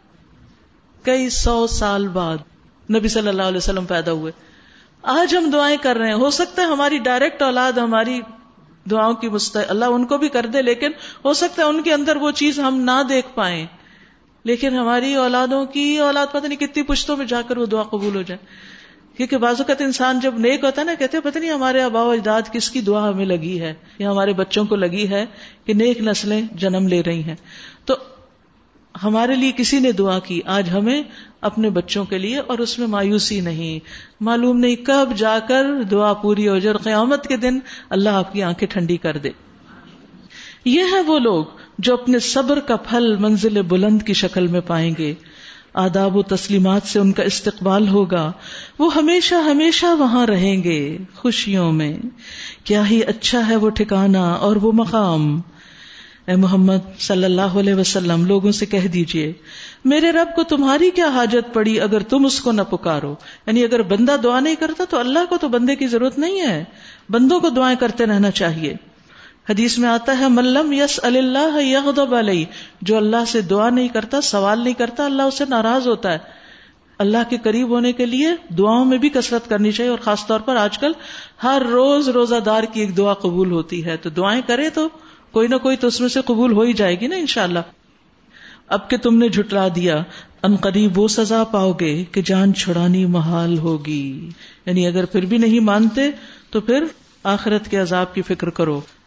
کئی سو سال بعد نبی صلی اللہ علیہ وسلم پیدا ہوئے. آج ہم دعائیں کر رہے ہیں، ہو سکتا ہے ہماری ڈائریکٹ اولاد ہماری دعاؤں کی مستحق، اللہ ان کو بھی کر دے، لیکن ہو سکتا ہے ان کے اندر وہ چیز ہم نہ دیکھ پائیں، لیکن ہماری اولادوں کی اولاد پتہ نہیں کتنی پشتوں میں جا کر وہ دعا قبول ہو جائے. کیونکہ بعض اوقات انسان جب نیک ہوتا ہے نا، کہتے ہیں پتہ نہیں ہمارے آباء و اجداد کس کی دعا ہمیں لگی ہے یا ہمارے بچوں کو لگی ہے کہ نیک نسلیں جنم لے رہی ہیں. تو ہمارے لیے کسی نے دعا کی، آج ہمیں اپنے بچوں کے لیے، اور اس میں مایوسی نہیں، معلوم نہیں کب جا کر دعا پوری ہو جائے اور قیامت کے دن اللہ آپ کی آنکھیں ٹھنڈی کر دے. یہ ہے وہ لوگ جو اپنے صبر کا پھل منزل بلند کی شکل میں پائیں گے. آداب و تسلیمات سے ان کا استقبال ہوگا، وہ ہمیشہ ہمیشہ وہاں رہیں گے خوشیوں میں. کیا ہی اچھا ہے وہ ٹھکانہ اور وہ مقام. اے محمد صلی اللہ علیہ وسلم لوگوں سے کہہ دیجئے میرے رب کو تمہاری کیا حاجت پڑی اگر تم اس کو نہ پکارو. یعنی اگر بندہ دعا نہیں کرتا تو اللہ کو تو بندے کی ضرورت نہیں ہے، بندوں کو دعائیں کرتے رہنا چاہیے. حدیث میں آتا ہے من لم یسأل اللہ یغضب علیہ، جو اللہ سے دعا نہیں کرتا، سوال نہیں کرتا، اللہ اس سے ناراض ہوتا ہے. اللہ کے قریب ہونے کے لیے دعاؤں میں بھی کثرت کرنی چاہیے، اور خاص طور پر آج کل ہر روز روزہ دار کی ایک دعا قبول ہوتی ہے، تو دعائیں کرے تو کوئی نہ کوئی تو اس میں سے قبول ہو ہی جائے گی نا انشاءاللہ. اب کہ تم نے جھٹلا دیا، ان قریب وہ سزا پاؤ گے کہ جان چھڑانی محال ہوگی. یعنی اگر پھر بھی نہیں مانتے تو پھر آخرت کے عذاب کی فکر کرو.